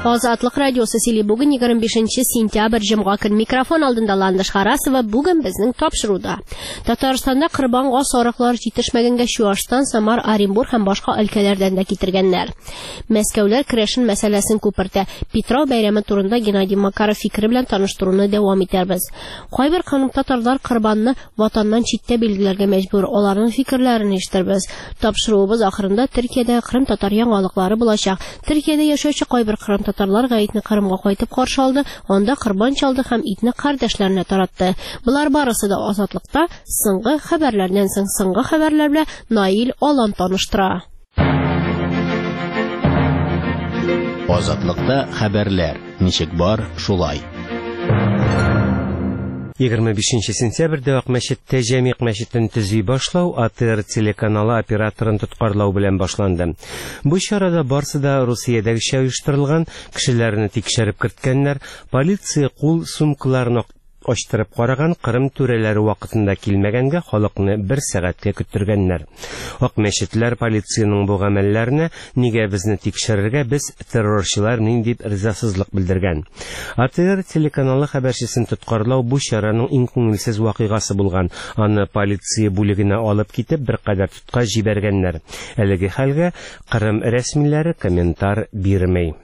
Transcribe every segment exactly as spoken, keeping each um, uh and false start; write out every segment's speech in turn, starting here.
Азатлык радиосы сөйли бүген егерме бишенче сентябрь җомга көн микрофон алдында Ландыш Харасова бүген безнең тапшыруда. Татарстанда корбанга сарыклар җитешмәгәнгә Чуашстан, Самар, Оренбург һәм башка өлкәләрдән дә китергәннәр. Мәскәүләр керәшен мәсьәләсен күпертә. Петров бәйрәме турында Геннадий Макаров фикере белән таныштыруны дәвам итәрбез. Кайбер кырым татарлар корбанны ватаннан читтә билгеләргә мәҗбүр. Аларның фикерләрен ишетербез. Тапшыруыбыз ахырында Төркиядә кырым татар яңалыклары булачак. Төркиядә яшәүче кайбер кырым татарлар гаетне Кырымга кайтып каршы алды, анда корбан чалды һәм итне кардәшләренә таратты. Булар барысы да Азатлыкта соңгы хәбәрләрдән соң соңгы хәбәрләр белән Наил Алан таныштыра. Азатлыкта хәбәрләр. Ничек бар, шулай. егерме бишенче сентябрьдә Ак мәчеттә Җәмигъ мәчетен төзи башлау АТР телеканалы операторын тоткарлау белән башланды. Бу чарада барсы да Русиядәгечә оештырылган, кешеләрне тикшереп керткәннәр, полиция кул сумкаларын ачтырып караган, Кырым түрәләре вакытында килмәгәнгә халыкны бер сәгатькә көттергәннәр. Ак мәчетләр полициянең бу гамәлләренә нигә безне тикшерергә, без террорчылар мин дип ризасызлык белдергән. АТР телеканалы хәбәрчесен тоткарлау бу чараның иң күңелсез вакыйгасы булган. Аны полиция бүлегенә алып китеп бер кадәр тутка җибәргәннәр. Әлеге хәлгә Кырым рәсмиләре комментар бирмәй.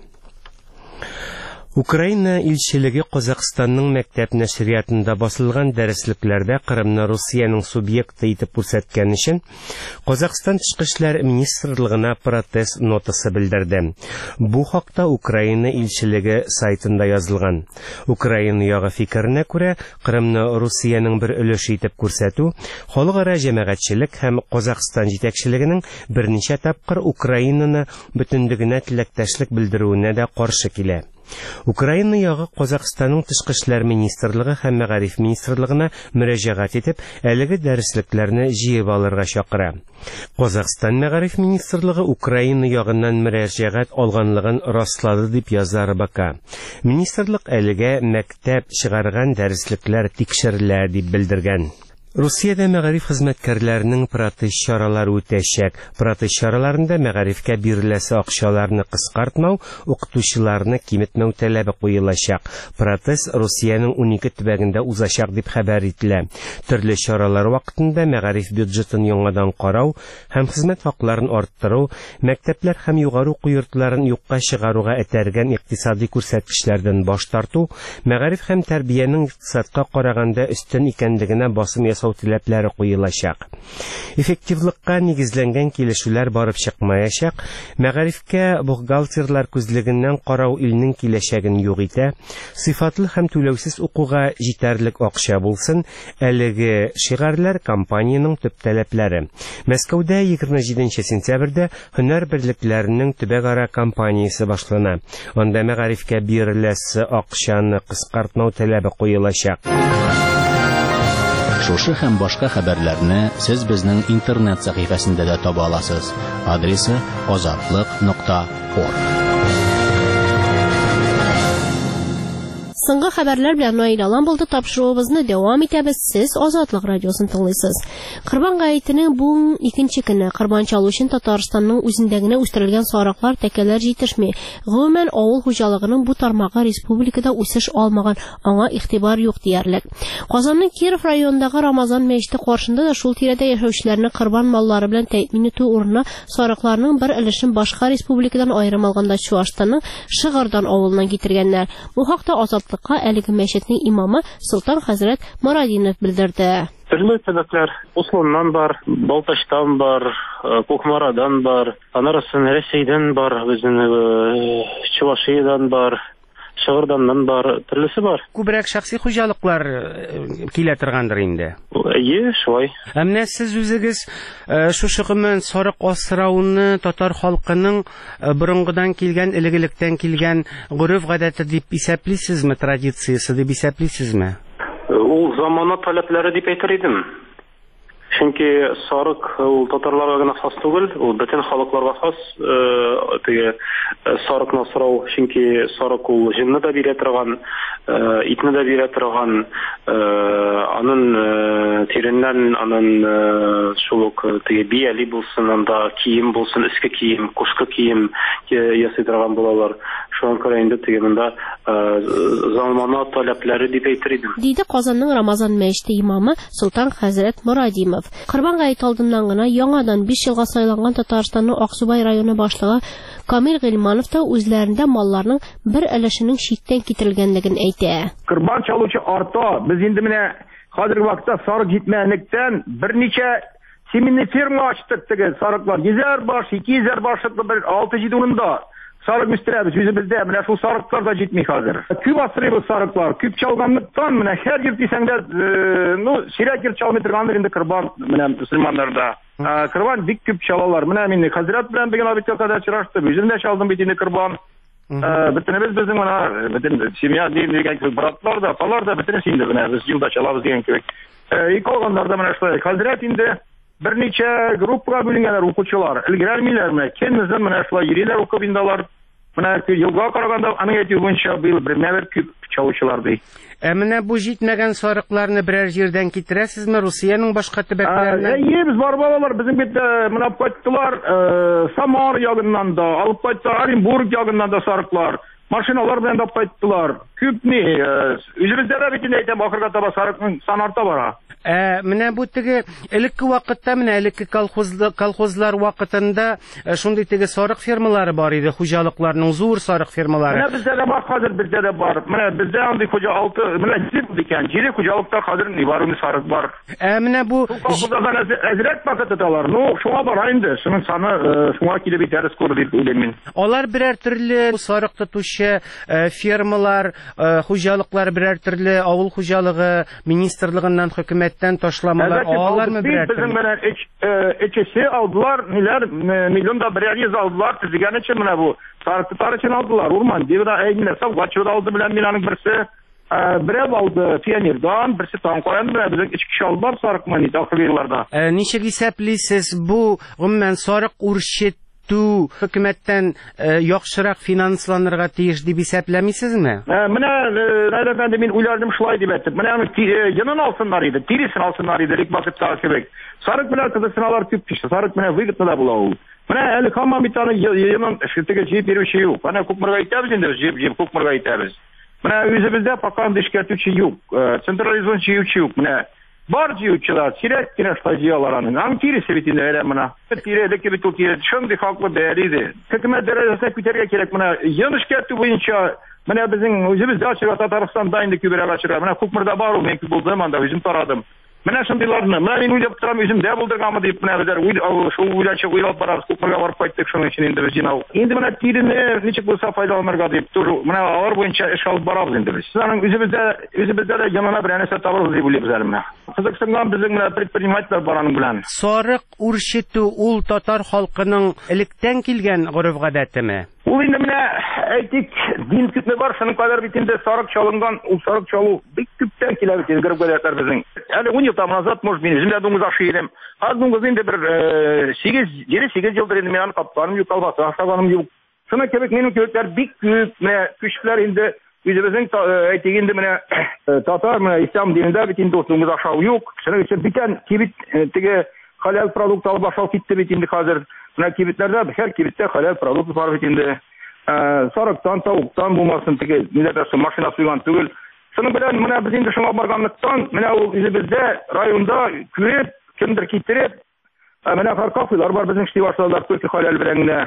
Украина илчелеге Казакъстанның мәктәп нәшриятында басылган дәреслекләрдә Кырымны Русиянең субъекты итеп күрсәткән өчен Казакъстан Тышкы эшләр министрлыгына протест нотасы белдерде. Бу хакта Украина илчелеге сайтында язылган. Украина ягы фикеренә күрә, Кырымны Русиянең бер өлеше итеп күрсәтү халыкара җәмәгатьчелек һәм Казакъстан җитәкчелегенең берничә тапкыр Украинаны бөтенлегенә теләктәшлек белдерүенә дә каршы килә. Украина ягы Казакъстанның Тышкы эшләр министрлыгы һәм Мәгариф министрлыгына мөрәҗәгать итеп, әлеге дәреслекләрне җыеп алырга чакыра. Казакъстан Мәгариф министрлыгы Украина ягыннан мөрәҗәгать алганлыгын раслады дип яза РБК. Министрлык әлегә мәктәп чыгарган дәреслекләр тикшерелә дип белдергән. Русиядә мәгариф хезмәткәрләренең протест чаралары үтәчәк. Протест чараларында мәгарифкә биреләсе акчаларны кыскартмау, укытучыларны киметмәү таләбе куелачак. Протест Русиянең унике төбәгендә узачак дип хәбәр ителә. Төрле чаралар вакытында мәгариф бюджетын яңадан карау һәм хезмәт хакларын арттыру, мәктәпләр һәм югары уку йортларын юкка чыгаруга этәргән икътисади күрсәткечләрдән баш тарту, мәгариф һәм тәрбиянең икътисадка караганда өстен икәнлегенә басым ясау таләпләре куелачак. Эффективлыкка нигезләнгән килешүләр барып чыкмаячак. Мәгарифкә бухгалтерлар күзлегеннән карау илнең киләчәген юк итә. Сыйфатлы һәм түләүсез укуга җитәрлек акча булсын. Әлеге шигарлар компаниянең төп таләпләре. Мәскәүдә егерме җиденче сентябрьдә һөнәр берлекләренең төбәк-ара кампаниясе башлана. Анда мәгарифкә биреләсе акчаны кыскартмау таләбе куелачак. Шушы һәм башка хәбәрләрне сез безнең интернет сәхифәсендә дә таба аласыз. Адресы азатлык нокта орг. Соңгы хәбәрләр белән Наил Алан булды. Тапшыруыбызны дәвам итәбез. Сез Азатлык радиосын тыңлыйсыз. Корбан гаетенең бу икенче көне корбан чалу өчен Татарстанның үзендә генә үстерелгән сарыклар, тәкәләр җитешми. Гомумән авыл хуҗалыгының бу тармагы республикада үсеш алмаган, аңа игътибар юк диярлек. Казанның Киров районындагы Рамазан мәчете каршында да шул тирәдә яшәүчеләрне корбан маллары белән тәэмин итү урынына сарыкларның бер өлешен башка республикадан аерым алганда Чуашстанның Шыгырдан авылыннан китергәннәр. Бу хакта Азатлык әлеге мәчетнең имамы Солтан хәзрәт Морадинов белдерде. Төрле төбәкләр, Усланнан бар, Балтачтан бар, Кукмарадан бар, анарасын Рәсәйдән бар, безнең Чувашиядан бар, Шыгырданнан бар, төрлесе бар. Күбрәк шәхси хуҗалыклар килә торгандыр инде. Әйе, шулай. Ә менә сез үзегез шушы гомән сарык асрауны татар халкының борынгыдан килгән, элегелектән килгән гореф-гадәте дип исәплисезме, традициясе дип исәплисезме? Ул замана таләпләре дип әйтер идем. Чөнки сарык ул татарларга гына хас түгел, ул бөтен халыкларга хас. Теге сарыкны асрау, чөнки сарык ул җинне дә бирә торган, итне дә бирә торган, аның тиреннән, аның шул ук теге бияли булсын, анда кием булсын, иске кием, кушкы кием ясый торган булалар. Шуңа күрә инде теге монда замана таләпләре дип әйтер идем. Диде Казанның Рамазан мәчете имамы Солтан хәзрәт Мурадимов. Корбан гаете алдыннан гына яңадан биш елга сайланган Татарстанның Аксубай районы башлыгы Камил Гыйльманов та үзләрендә малларның бер өлешенең читтән китерелгәнлеген әйтә. Корбан чалучы арта. Без инде менә хәзерге вакытта сарык җитмәнлектән берничә семенный ферма ачтык теге сарыклар. Йөзәр баш, ике йөзәр башлыклы бер алты җиде урында сарык үстерәбез. Үзебездә менә шул сарыклар да җитми хәзер. Күп асрыйбыз сарыклар. Күп чалганлыктан менә һәр җир дисәңдә, ну, сирәк җир чалмый торгандыр инде корбан менә мөселманнарда. Корбан бик күп чалалар. Менә мин хәзрәт белән бигә бит кадәр чыраштым. Үзем дә чалдым бит инде корбан. Бөтенебез безнең менә бөтен семья дигән кебек братлар да, апалар да бөтенесе инде менә без елда чалабыз дигән кебек. И калганнар да менә шулай. Хәзрәт инде берничә группага бүленгәннәр укучылар. Өлгермиләр менә. Кемнең менә шулай йөриләр укып индалар. Менә елга караганда аның әйтү буенча быел бермәбер күп чалучылар ди. Ә менә бу җитмәгән сарыкларны берәр җирдән китерәсезме Русиянең башка төбәкләреннән? Әйе, без бар балалар безнең бит менә кайттылар, Самар ягыннан да, алып кайтты, Оренбург ягыннан да сарыклар. Машиналар белән да кайттылар. Күп ни, үзебездә дә бит әйтәм, ахырга таба сарыкның саны арта бара. Ә менә бу теге элекке вакытта менә элекке колхозлар колхозлар вакытында шундый теге сарык фермалары бар иде, хуҗалыкларның зур сарык фермалары. Менә бездә дә бар, хәзер бездә дә бар. Менә бездә андый хуҗа алты, менә җир дигән, җире хуҗалыкта хәзер ни бар, сарык бар. Ә менә бу колхозлардан әзрәк пакет итәләр. Ну, шуңа бара инде. Шуның саны шуңа килеп итәр скоро дип уйлыйм мин. Алар берәр төрле сарык тотучы фермалар, хуҗалыклар берәр төрле авыл хуҗалыгы министрлыгыннан хөкүмәттән ташламалар алармы берәр төрле? Безнең менә эчесе алдылар, ниләр миллионда берәр йөз алдылар, дигән өчен менә бу сарык тотар өчен алдылар. Урман дивда әйнә савгачы алды белән мин аның берсе берәр алды пионердан, берсе Танкоян белән безнең ике кеше алды сарыкман ди ахырларда. Ничек исәплисез бу гомумән сарык үрчетү хөкүмәттән яхшырак финансланырга тиеш дип исәпләмисезме? Менә әлбәттә мин уйлардым шулай дип әйтеп. Менә янын алсыннар иде, тиресен алсынар иде, лек вакытта кебек. Сарык белән кызыксыналар күп кеше. Сарык менә выгодно да була ул. Менә әле һаман бит аны янын шитеге җыеп бирүче юк. Менә күпмәргә әйтәбез инде, җыеп күпмәргә әйтәбез. Менә үзебездә пока дишкәтүче юк, централизован җыючы юк. Менә бар җыючылар, сирәк кенә стадиялар аның. Аң тиресе бит инде әле менә. Тиредәге бит ул тире шундый хаклы бәялиде. Хөкүмәт дәрәҗәсенә күтәргә кирәк. Менә янышкәтү буенча менә безнең үзебездә ачыга Татарстанда инде күбрәк ачыга. Менә күпмәрдә бар ул, мен булды монда үзем тарадым. Менә шундыйларны, менә мин уйлап торам, үземдә булдырганмы дип менә безләр шул уйлаучы уйлап барабыз, күпмәргә барып кайттык шуның өчен инде без җинау. Инде менә тирене ничек булса файдаланырга дип тур, менә алар буенча эш алып барабыз инде без. Аның үзебездә үзебездә дә янына бер нәрсә табарбыз дип уйлыйбыз әле менә. Кызыксынган безнең менә предпринимательләр бар аның белән. Сарык үрчетү ул татар халкының электән килгән гореф-гадәтеме? Ул инде менә әйтик, дин күпме бар, шуның кадәр бит инде сарык чалынган, ул сарык чалу бик күптән килә бит гореф-гадәтләр безнең. Әле ун ел назад, может, мин үзем дә дуңгыз ашый идем. Аз дуңгыз инде бер сигез елдыр инде мен капканым юк, албаса ашаганым юк. Шуңа кебек минем кебекләр бик күп, менә көчләр инде үзебезнең әйтик инде менә татар менә ислам динендә бит инде дуңгыз ашау юк. Шуның өчен битән кибет теге халал продукт алып ашау китте бит инде хәзер. Менә кибетләрдә һәр кибеттә халал продукт бар бит инде. Сарыктан, тавыктан булмасын теге милләтәсе машина суйган түгел. Шуның белән менә без инде шуңа барганлыктан, менә ул үзебездә районда күреп, кемдер китереп, менә кафелар бар безнең эшли башладылар күрке халал белән генә.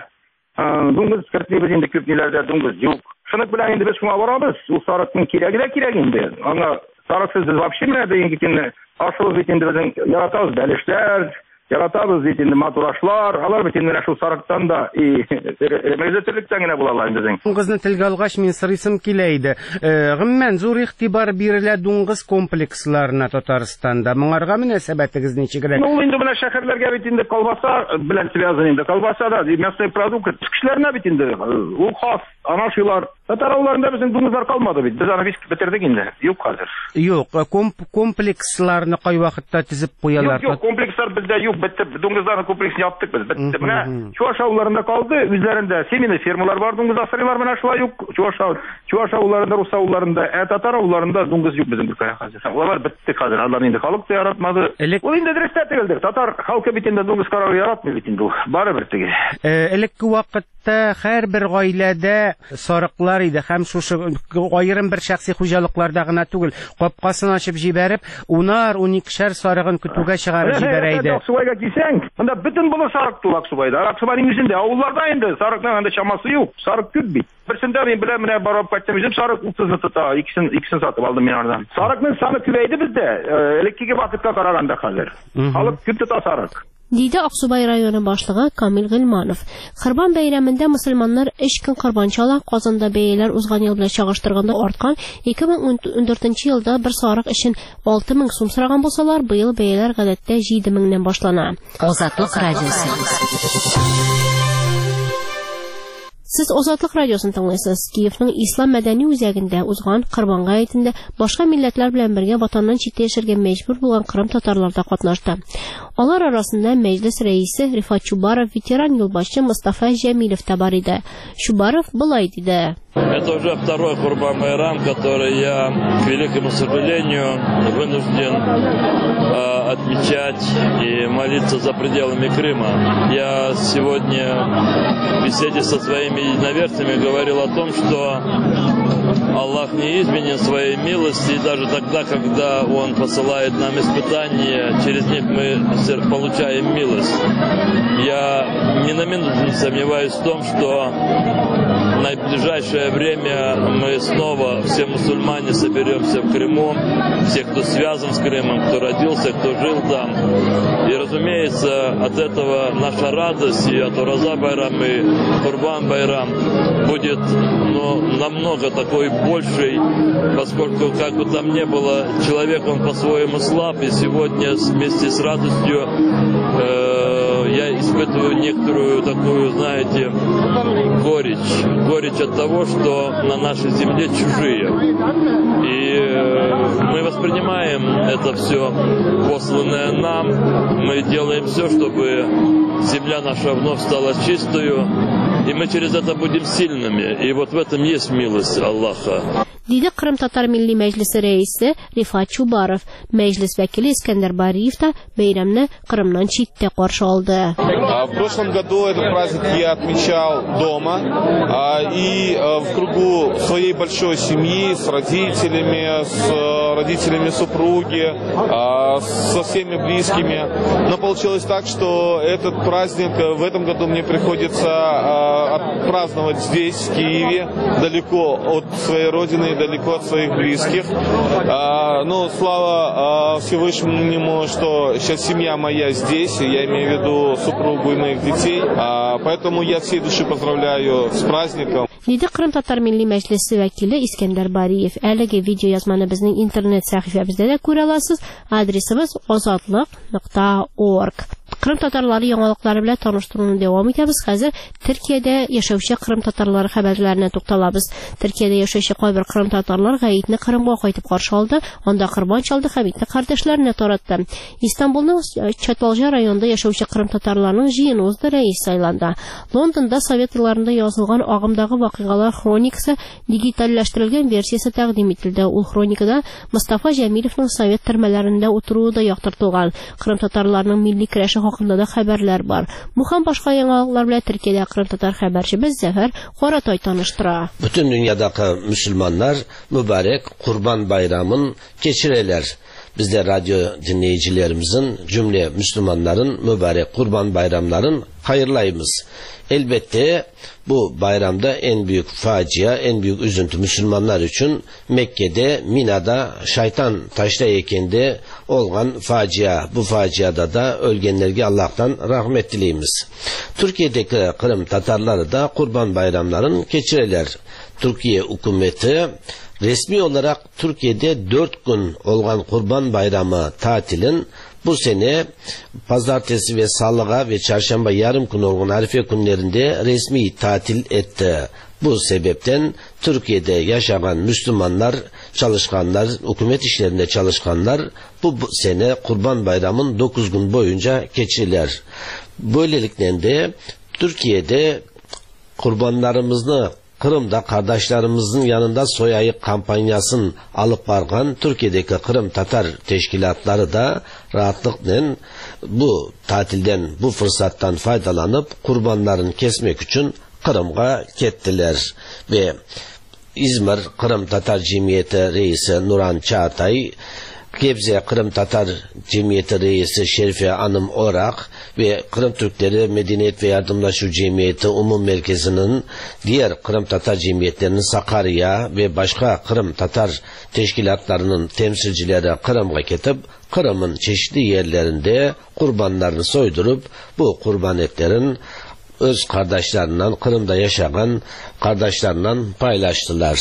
Дуңгыз кертмибез инде күп ниләрдә дуңгыз юк. Шуның белән инде без шуңа барабыз. Ул сарыкның кирәге дә кирәк инде. Аңа сарыксыз без вообще менә дигән китне ашыгыз бит инде безнең яратабыз бәлешләр, яратабыз бит инде матурашлар, алар бит инде шул сарыктан да и мәгълүматлыктан генә булалар инде безнең. Дуңгызны телгә алгач мин сорыйсым килә иде. Гомумән зур игътибар бирелә дуңгыз комплексларына Татарстанда. Моңарга мөнәсәбәтегез ничегрәк? Ну инде менә шәһәрләргә бит инде колбаса белән связан инде. Колбаса да мясной продукт. Кешеләрне бит инде ул хас, ана шулар Татар авылларында безнең дуңгызлар калмады бит. Без аны бик бетердек инде. Юк хәзер. Юк, комплексларны кай вакытта тизеп куялар? Юк, юк, комплекслар бездә юк. Бетте, дуңгызларны комплексын яптык без. Бетте. Менә Чуаш авылларында калды, үзләрендә семейный фермалар бар, дуңгыз асрыйлар менә шулай юк. Чуаш Чуаш авылларында, рус авылларында, ә татар авылларында дуңгыз юк безнең Бүркәй хәзер. Алар бетте хәзер. Алар инде халык та яратмады. Ул инде дөрестә түгелдер. Татар халкы бит инде дуңгыз карары яратмый бит инде. Барыбер теге. Элекке вакытта һәрбер гаиләдә сарыклар иде һәм шушы аерым бер шәхси хуҗалыкларда гына түгел, капкасын ачып җибәреп, унар, уникешәр сарыгын көтүгә чыгарып җибәрә иде. Аксубайга килсәң, монда бөтен булы сарык тула Аксубайда. Аксубайның үзендә авылларда инде сарыкның анда чамасы юк. Сарык күп бит. Берсендә мин белән менә барып кайтсам, үзем сарык утызны тота, икесен икесен сатып алдым мин ардан. Сарыкның саны күбәйде бездә. Элеккеге вакытка караганда хәзер. Халык күп тота сарык. Диде Аксубай районы башлыгы Камил Гыйльманов. Кырбан бәйрәмендә мөселманнар өч көн корбан чала, Казанда бәяләр узган ел белән чагыштырганда арткан. ике мең ундүртенче елда бер сарык өчен алты мең сум сораган булсалар, быел бәяләр гадәттә җиде меңнән башлана. Азатлык радиосы. Сез Азатлык радиосын тыңлыйсыз. Киевның Ислам мәдәни үзәгендә узган Кырбан гаетендә башка милләтләр белән бергә ватаннан читтә яшәргә мәҗбүр булган кырым татарлар да катнашты. Алар арасында мәҗлес рәисе Рифат Чубаров, ветеран юлбашчы Мустафа Җәмилов та бар иде. Чубаров былай диде: Это уже второй Курбан Байрам, который я, к великому сожалению, вынужден э, отмечать и молиться за пределами Крыма. Я сегодня в беседе со своими единоверцами говорил о том, что Аллах не изменен своей милости, и даже тогда, когда Он посылает нам испытания, через них мы получаем милость. Я ни на минуту не сомневаюсь в том, что на ближайшее время мы снова, все мусульмане, соберемся в Крыму, все, кто связан с Крымом, кто родился, кто жил там. И, разумеется, от этого наша радость и от Ураза Байрам и Курбан Байрам будет ну, намного такой большей, поскольку, как бы там ни было, человек, он по-своему слаб, и сегодня вместе с радостью э, я испытываю некоторую такую, знаете, горечь. Горечь от того, что на нашей земле чужие. И э, мы воспринимаем это все посланное нам. Мы делаем все, чтобы земля наша вновь стала чистою. И мы через это будем сильными. И вот в этом есть милость Аллаха. Диде Кырым Татар Милли Мәҗлесе рәисе Рифат Чубаров. Мәҗлес вәкиле Искәндәр Бариев та бәйрәмне Кырымнан читтә каршы алды. В прошлом году этот праздник я отмечал дома и в кругу своей большой семьи, с родителями, с родителями супруги, со всеми близкими. Но получилось так, что этот праздник в этом году мне приходится праздновать здесь, в Киеве, далеко от своей родины, далеко от своих близких. А, ну, слава а, Всевышнему, что сейчас семья моя здесь, я имею в виду супругу и моих детей. А, поэтому я всей души поздравляю с праздником. Диде Кырым Татар Милли Мәҗлесе вәкиле Искәндәр Бариев. Әлеге видео язманы безнең интернет сәхифәбездә дә күрә аласыз. Адресыбыз азатлык нокта орг. Кырым татарлары яңалыклары белән таныштыруны дәвам итәбез. Хәзер Төркиядә яшәүче кырым татарлары хәбәрләренә тукталабыз. Төркиядә яшәүче кайбер кырым татарлар гаетне Кырымга кайтып каршы алды, анда корбан чалды һәм итне кардәшләренә таратты. Истанбулның Чаталжа районында яшәүче кырым татарларының җыены узды, рәис сайланды. Лондонда Совет елларында язылган агымдагы вакыйгалар хроникасы дигиталләштерелгән версиясе тәкъдим ителде. Ул хроникада Мустафа Җәмиловның Совет төрмәләрендә утыруы да яктыртылган. Кырым татарларының милли көрәше хакында да хәбәрләр бар. Бу һәм башка яңалыклар белән Төркиядә кырым татар хәбәрчебез Зәфәр Каратай таныштыра. Bütün dünyadaki Müslümanlar mübarek Kurban Bayramı'nın geçireler. Biz de radyo dinleyicilerimizin, cümle Müslümanların mübarek Kurban Bayramların hayırlayımız. Elbette bu bayramda en büyük facia, en büyük üzüntü Müslümanlar için Mekke'de, Mina'da, şeytan taşla ekende olan facia. Bu faciada da ölgenlerge Allah'tan rahmet dileyimiz. Türkiye'deki Kırım Tatarları da Kurban Bayramların geçireler. Türkiye hükümeti resmi olarak Türkiye'de dört gün olan Kurban Bayramı tatilin bu sene pazartesi ve salığa ve çarşamba yarım gün olan Arife günlerinde resmi tatil etti. Bu sebepten Türkiye'de yaşayan Müslümanlar, çalışkanlar, hükümet işlerinde çalışkanlar bu, bu sene Kurban Bayramı'nın dokuz gün boyunca geçirirler. Böylelikle de Türkiye'de kurbanlarımızı Kırım'da kardeşlerimizin yanında soyayık kampanyasını alıp bargan Türkiye'deki Kırım Tatar teşkilatları da rahatlıkla bu tatilden, bu fırsattan faydalanıp kurbanlarını kesmek için Kırım'a gittiler. Ve İzmir Kırım Tatar Cemiyeti Reisi Nuran Çağatay, Gebze Kırım Tatar Cemiyeti Reisi Şerife Hanım Orak ve Kırım Türkleri Medeniyet ve Yardımlaşma Cemiyeti Umum Merkezi'nin diğer Kırım Tatar Cemiyetlerinin Sakarya ve başka Kırım Tatar teşkilatlarının temsilcileri Kırım'a gidip Kırım'ın çeşitli yerlerinde kurbanlarını soydurup bu kurban etlerin öz kardeşlerinden, Kırım'da yaşayan kardeşlerinden paylaştılar.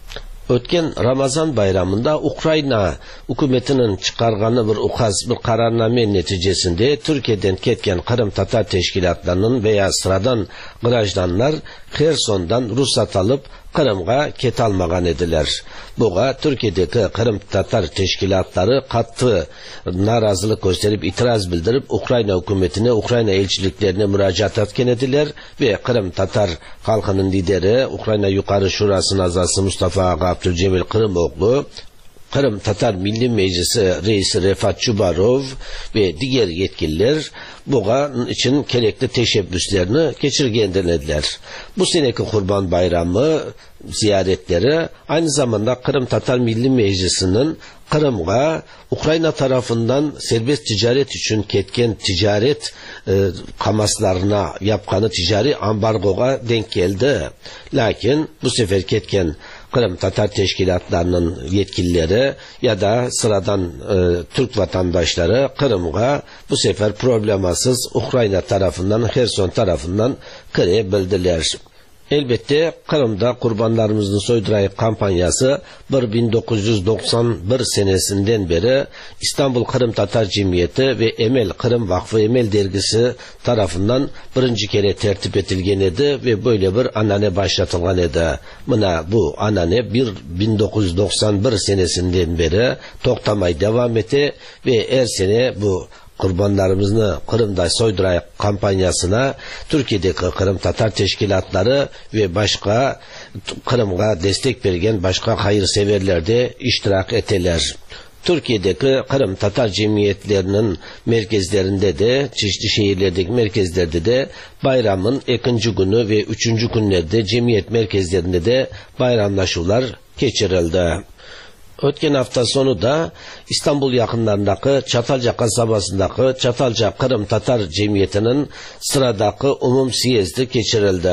Ötken Ramazan bayramında Ukrayna hükümetinin çıkarganı bir ukaz, bir kararname neticesinde Türkiye'den ketken Kırım Tatar teşkilatlarının veya sıradan grajdanlar Kherson'dan ruhsat alıp Kırım'a ket almagan ediler. Buğa Türkiye'deki Kırım Tatar teşkilatları katı narazılık gösterip itiraz bildirip Ukrayna hükümetine, Ukrayna elçiliklerine müracaat etken ediler ve Kırım Tatar halkının lideri Ukrayna Yukarı Şurası'nın azası Mustafa Ağa Abdülcemil Kırımoğlu, Kırım Tatar Milli Meclisi Reisi Refat Çubarov ve diğer yetkililer bunun için gerekli teşebbüslerini geçirgendiler. Bu seneki Kurban Bayramı ziyaretleri aynı zamanda Kırım Tatar Milli Meclisi'nin Kırım'a Ukrayna tarafından serbest ticaret için ketken ticaret e, kamaslarına yapkanı ticari ambargoga denk geldi. Lakin bu sefer ketken Kırım Tatar teşkilatlarının yetkilileri ya da sıradan e, Türk vatandaşları Kırım'a bu sefer problematsız Ukrayna tarafından, Kherson tarafından girebildiler. Elbette Kırım'da kurbanlarımızın soydurayı kampanyası bin dokuz yüz doksan bir senesinden beri İstanbul Kırım Tatar Cemiyeti ve Emel Kırım Vakfı Emel dergisi tarafından birinci kere tertip edilgen idi ve böyle bir anane başlatılgan idi. Buna bu anane bin dokuz yüz doksan bir senesinden beri toktamay devam etti ve her sene bu kurbanlarımızı Kırım'da soyduray kampanyasına Türkiye'deki Kırım Tatar teşkilatları ve başka Kırım'a destek vergen başka hayırseverler de iştirak ettiler. Türkiye'deki Kırım Tatar cemiyetlerinin merkezlerinde de, çeşitli şehirlerdeki merkezlerde de bayramın ikinci günü ve üçüncü günlerde cemiyet merkezlerinde de bayramlaşmalar geçirildi. Ötken hafta sonu da İstanbul yakınlarındaki Çatalca kasabasındaki Çatalca Kırım Tatar Cemiyeti'nin sıradaki umum siyezdi geçirildi.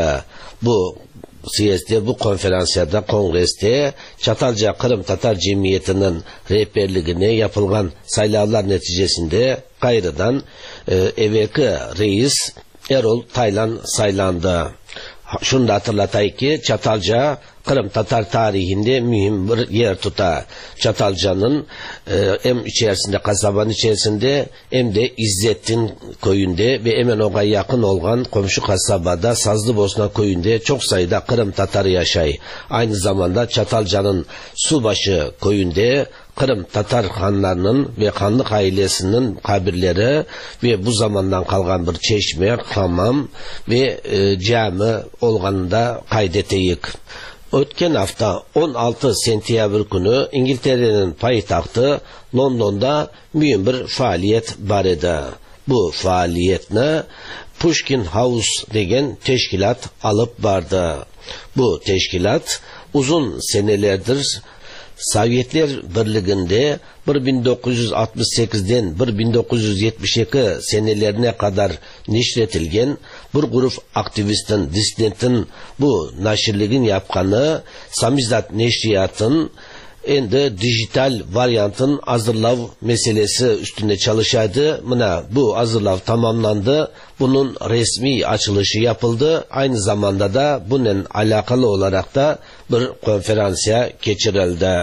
Bu siyezde, bu konferansiyada, kongreste Çatalca Kırım Tatar Cemiyeti'nin rehberliğine yapılgan saylavlar neticesinde gayrıdan e, evvelki reis Erol Taylan saylandı. Şunu da hatırlatayım ki Çatalca Kırım Tatar tarihinde mühim bir yer tutar. Çatalca'nın e, hem içerisinde, kasabanın içerisinde hem de İzzettin köyünde ve hemen ona yakın olan komşu kasabada Sazlıbosna köyünde çok sayıda Kırım Tatarı yaşay. Aynı zamanda Çatalca'nın Subaşı köyünde Kırım Tatar hanlarının ve hanlık ailesinin kabirleri ve bu zamandan kalgan bir çeşme, hamam ve e, cami olganında kaydeteyik. Ötken hafta on altı sentyabr günü İngiltere'nin payitahtı London'da mühim bir faaliyet var idi. Bu faaliyetine Pushkin House degen teşkilat alıp vardı. Bu teşkilat uzun senelerdir Sovyetler Birliği'nde bin dokuz yüz altmış sekizden bin dokuz yüz yetmiş iki senelerine kadar neşretilgen bir grup aktivistin, disidentin bu naşirliğin yapkanı Samizdat Neşriyat'ın endi dijital varyantın hazırlav meselesi üstünde çalışaydı. Buna bu hazırlav tamamlandı. Bunun resmi açılışı yapıldı. Aynı zamanda da bunun alakalı olarak da bir konferansiya geçirildi.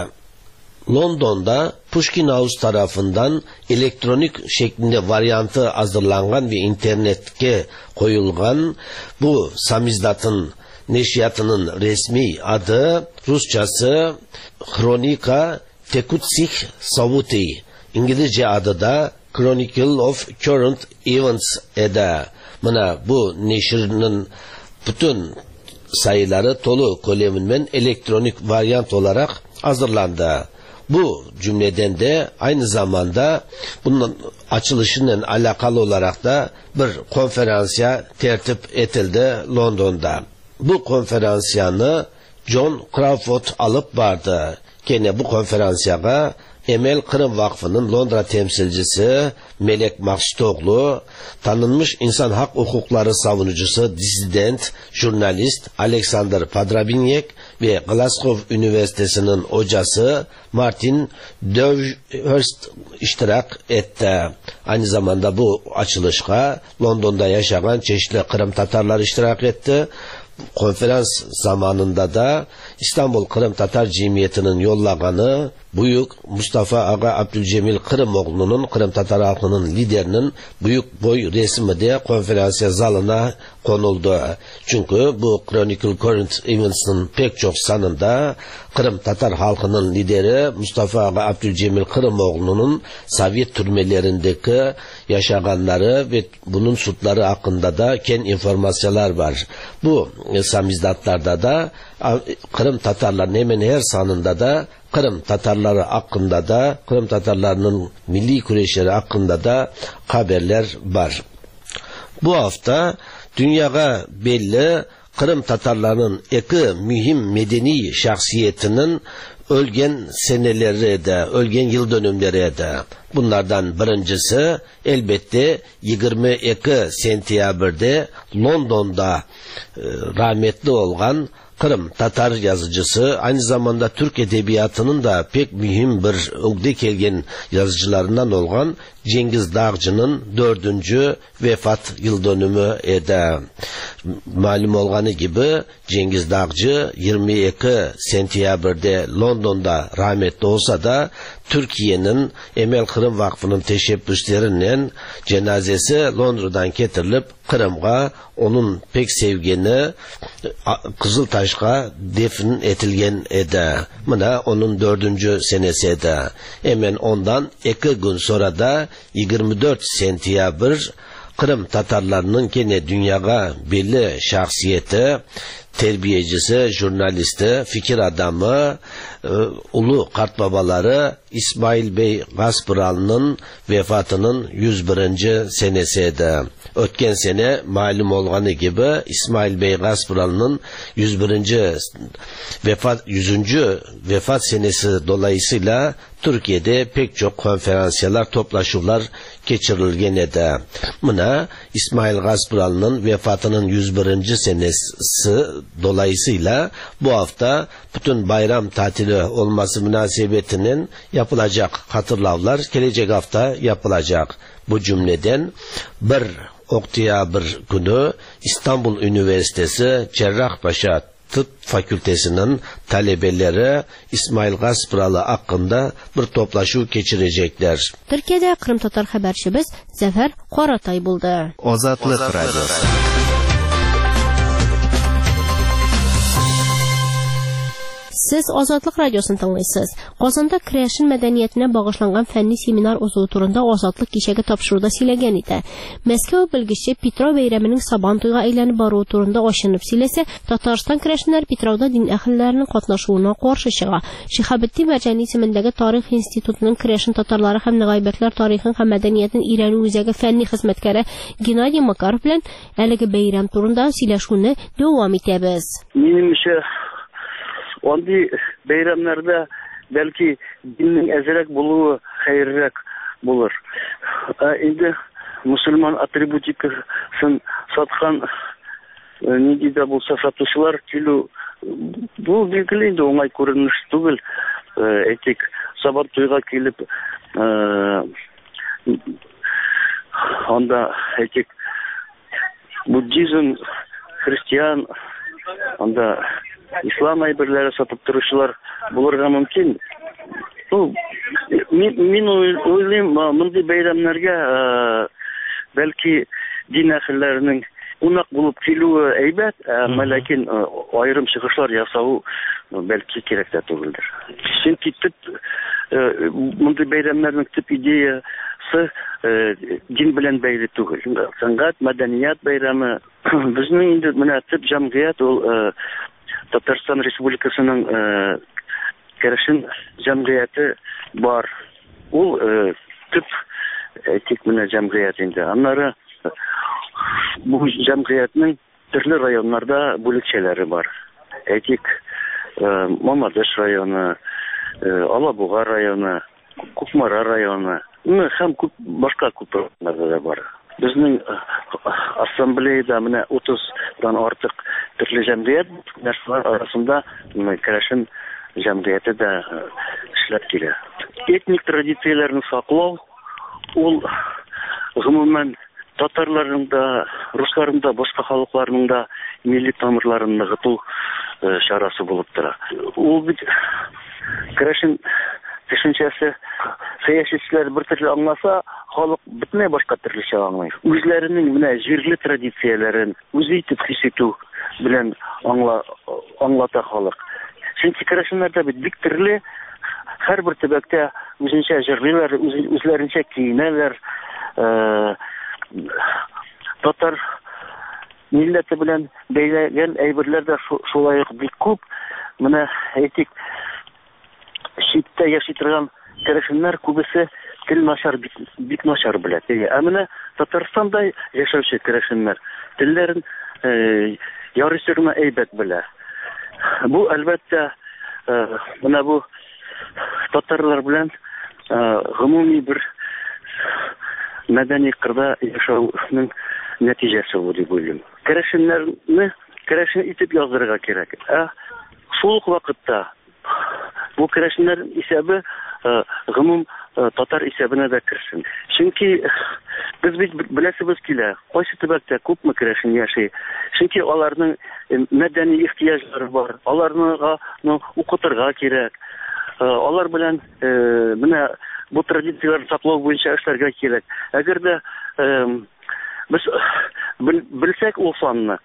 London'da Pushkin House tarafından elektronik şeklinde varyantı hazırlangan ve internetke koyulgan bu samizdatın neşriyatının resmi adı, Rusçası Kronika Tekutsih Savuti, İngilizce adı da Chronicle of Current Events eda. Buna bu neşrinin bütün sayıları tolu koleminmen elektronik varyant olarak hazırlandı. Bu cümleden de aynı zamanda bunun açılışının alakalı olarak da bir konferansiya tertip edildi London'da. Bu konferansiyani John Crawford alıp vardı. Gene bu konferansiyaya Emel Kırım Vakfı'nın Londra temsilcisi Melek Maksutoglu, tanınmış insan hak hukukları savunucusu, disident, jurnalist Alexander Padrabinyek ve Glasgow Üniversitesi'nin hocası Martin Dewhurst iştirak etti. Aynı zamanda bu açılışa London'da yaşayan çeşitli Kırım Tatarlar iştirak etti. Konferans zamanında da İstanbul Kırım Tatar Cemiyeti'nin yollağanı Büyük Mustafa Aga Abdülcemil Kırımoğlu'nun, Kırım Tatar halkının liderinin büyük boy resmi de konferansiya zalına konuldu. Çünkü bu Chronicle Current Events'ın pek çok sanında Kırım Tatar halkının lideri Mustafa Aga Abdülcemil Kırımoğlu'nun Sovyet türmelerindeki yaşaganları ve bunun suçları hakkında da ken informasyonlar var. Bu samizdatlarda da Kırım Tatarların hemen her sanında da Kırım Tatarları hakkında da, Kırım Tatarlarının milli güreşleri hakkında da haberler var. Bu hafta dünyaya belli Kırım Tatarlarının iki mühim medeni şahsiyetinin ölgen seneleri de, ölgen yıl dönümleri de. Bunlardan birincisi elbette yigirme iki sentyabrda London'da e, rahmetli olan Kırım Tatar yazıcısı, aynı zamanda Türk edebiyatının da pek mühim bir ögde kelgen yazıcılarından olan Cengiz Dağcı'nın dördüncü vefat yıl dönümü ede. Malum olganı gibi Cengiz Dağcı yirmi iki sentyabrda London'da rahmetli olsa da Türkiye'nin Emel Kırım Vakfı'nın teşebbüslerinden cenazesi Londra'dan getirilip Kırım'a onun pek sevgini Kızıltaş'a defin etilgen ede. Buna onun dördüncü senesi ede. Hemen ondan iki gün sonra da yirmi dört sentyabr Kırım Tatarlarının gene dünyaya belli şahsiyeti, terbiyecisi, jurnalisti, fikir adamı, e, ulu kartbabaları İsmail Bey Gaspıralı'nın vefatının yüz birinci senesiydi. Ötken sene malum olganı gibi İsmail Bey Gaspıralı'nın yüz birinci vefat yüzüncü vefat senesi dolayısıyla Türkiye'de pek çok konferansiyerler, toplaşılar geçirilgen edi. Buna İsmail Gaspıralı'nın vefatının yüz birinci senesi dolayısıyla bu hafta bütün bayram tatili olması münasebetinin yapılacak hatırlavlar gelecek hafta yapılacak. Bu cümleden bir Oktyabr günü İstanbul Üniversitesi Cerrahpaşa Tıp Fakültesinin talebeleri İsmail Gaspıralı hakkında bir toplaşu geçirecekler. Türkiye'de Kırım Tatar haberçimiz Zafer Qoratay buldu. Ozatlık Radyosu. Siz Azadlıq Radiosunu dinləyirsiniz. Qazanda kreaşın mədəniyyətinə bağışlanğan fənni seminar uzuğu turunda Azadlıq gişəgi tapşırıda siləyən idi. Məskəv bilgisi Petrov Beyramının Sabantuyğa əylənib baruğu turunda aşınıb siləsə, Tataristan kreaşınlar Petrovda din əxillərinin qatnaşığına qarşı çığa. Şihabettin Mərcəni isimindəki Tarix İnstitutunun kreaşın tatarları həm nəqaybətlər tarixin həm mədəniyyətin İrəni üzəgi fənni xizmətkəri Gennadiy Makarov bilən əligi Beyram turunda siləşunu devam etəbiz. Menimcə Ondi beyramlarda belki dinin ezerek buluğu hayırrak bulur. Şimdi Müslüman atributikasın satkan ne de bulsa satışlar kilo bu bilgiliydi onay görünüş değil. Etik sabah tuyga gelip onda etik Budizm, Hristiyan onda İslam aybirleri satıp duruşlar bulurga mümkün. Bu min oylayım mındı beyramlarga belki din ahillerinin кунак булып килүе әйбәт, ләкин аерым чыгышлар ясау бәлки кирәк тә түгелдер. Чөнки төп мондый бәйрәмнәрнең төп идеясы дин белән бәйле түгел. Сәнгать, мәдәният бәйрәме. Безнең инде менә төп җәмгыять ул Татарстан Республикасының Керәшен җәмгыяте бар. Ул төп тик менә җәмгыять инде. Аннары бу җәмгыятьнең төрле районнарда бүлекчәләре бар. Әйтик, Мамадыш районы, Алабуга районы, Кукмара районы, һәм күп башка күп районнарда бар. Безнең ассамблеяда менә утыздан артык төрле җәмгыять, нәрсәләр арасында Керәшен җәмгыяте дә эшләп килә. Этник традицияләрне саклау ул гомумән татарларның да, русларның да, башка халыкларның да милли тамырларын ныгыту чарасы булып тора. Ул бит Керәшен төшенчәсе сәясәтчеләр бер төрле аңласа, халык бөтенләй башка төрлечә аңлый. Үзләренең менә җирле традицияләрен үзе итеп хис итү белән аңла аңлата халык. Чөнки Керәшеннәрдә бит бик төрле, һәрбер төбәктә үзенчә җырлыйлар, үзләренчә киенәләр. Татар милләте белән бәйләгән әйберләр дә шулай ук бик күп. Менә әйтик, читтә яши торган Керәшеннәр күбесе тел начар, бик начар белә. Ә менә Татарстанда яшәүче Керәшеннәр телләрен ярый-сөрмә әйбәт белә. Бу әлбәттә менә бу татарлар белән гомуми бер мәдәни кырда яшәүнең нәтиҗәсе бу дип уйлыйм. Керәшеннәрне керәшен итеп язырга кирәк. Ә шул ук вакытта бу керәшеннәр исәбе гомум татар исәбенә дә керсен. Чөнки без бит беләсебез килә, кайсы төбәктә күпме керәшен яши. Чөнки аларның мәдәни ихтыяҗлары бар. Аларны укытырга кирәк. Алар белән менә бу традицияләрне саклау буенча эшләргә кирәк. Әгәр дә без белсәк ул фанны,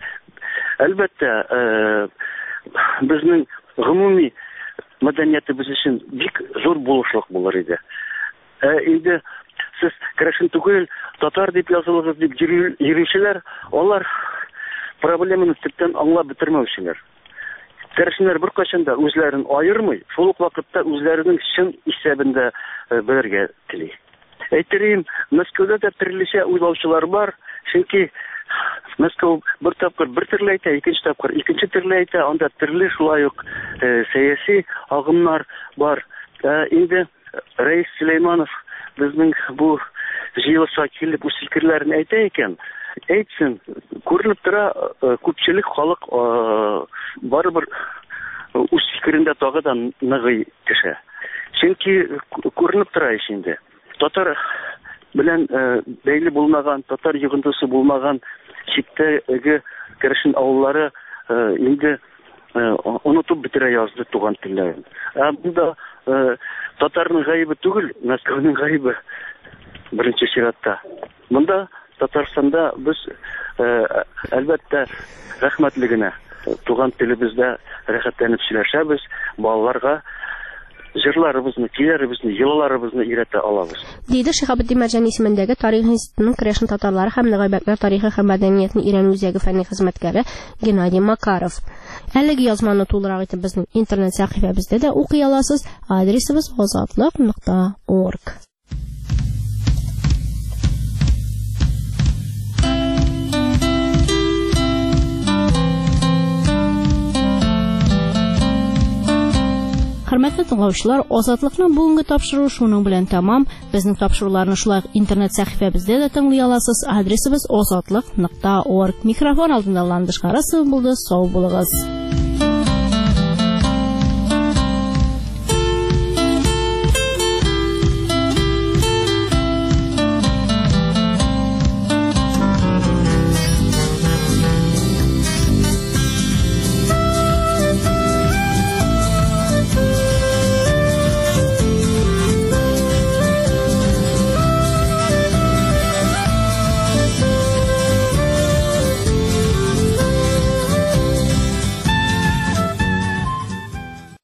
әлбәттә безнең гомуми мәдәниятебез өчен бик зур булышлык булыр иде. Инде сез Керәшен түгел, татар дип язылыгыз дип йөрүчеләр, алар проблеманы төптән аңлап бетермәүчеләр. Керәшеннәр беркайчан да үзләрен аермый, шул ук вакытта үзләренең чын исәбендә белергә тели. Әйтерим, Мәскәүдә дә төрлечә уйлаучылар бар, чөнки Мәскәү бер тапкыр бер төрле әйтә, икенче тапкыр икенче төрле әйтә, анда төрле шулай ук сәяси агымнар бар. Инде Рәис Сөләйманов безнең бу җыелышка килеп үз фикерләрен әйтә икән, әйтсен, күренеп тора, күпчелек халык барыбер үз фикерендә тагы да ныгый төшә. Чөнки күренеп тора инде. Татар белән бәйле булмаган, татар йогынтысы булмаган читтәге Керәшен авыллары инде онытып бетерә язды туган телләрен. Ә бunda татарның гаебе түгел, Мәскәүнең гаебе беренче чиратта. Монда Татарстанда без әлбәттә рәхмәтле генә туган телебездә рәхәтләнеп сөйләшәбез, балаларга җырларыбызны, көйләребезне, йолаларыбызны өйрәтә алабыз. Диде Шиһабетдин Мәрҗани исемендәге Тарих институтының Керәшен татарлары һәм ныгайбәкләр тарихы һәм мәдәниятне өйрәнү үзәге фәнни хезмәткәре Геннадий Макаров. Әлеге язманы тулырак итеп безнең интернет сәхифәбездә дә укый аласыз. Адресыбыз азатлык нокта орг. Хөрмәтле тыңлаучылар, Азатлыкның бүгенге тапшыруы шуның белән тәмам. Безнең тапшыруларны шулай интернет сәхифәбездә дә тыңлый аласыз. Адресыбыз азатлык нокта орг. Микрофон алдында Ландыш Карасов булды. Сау булыгыз.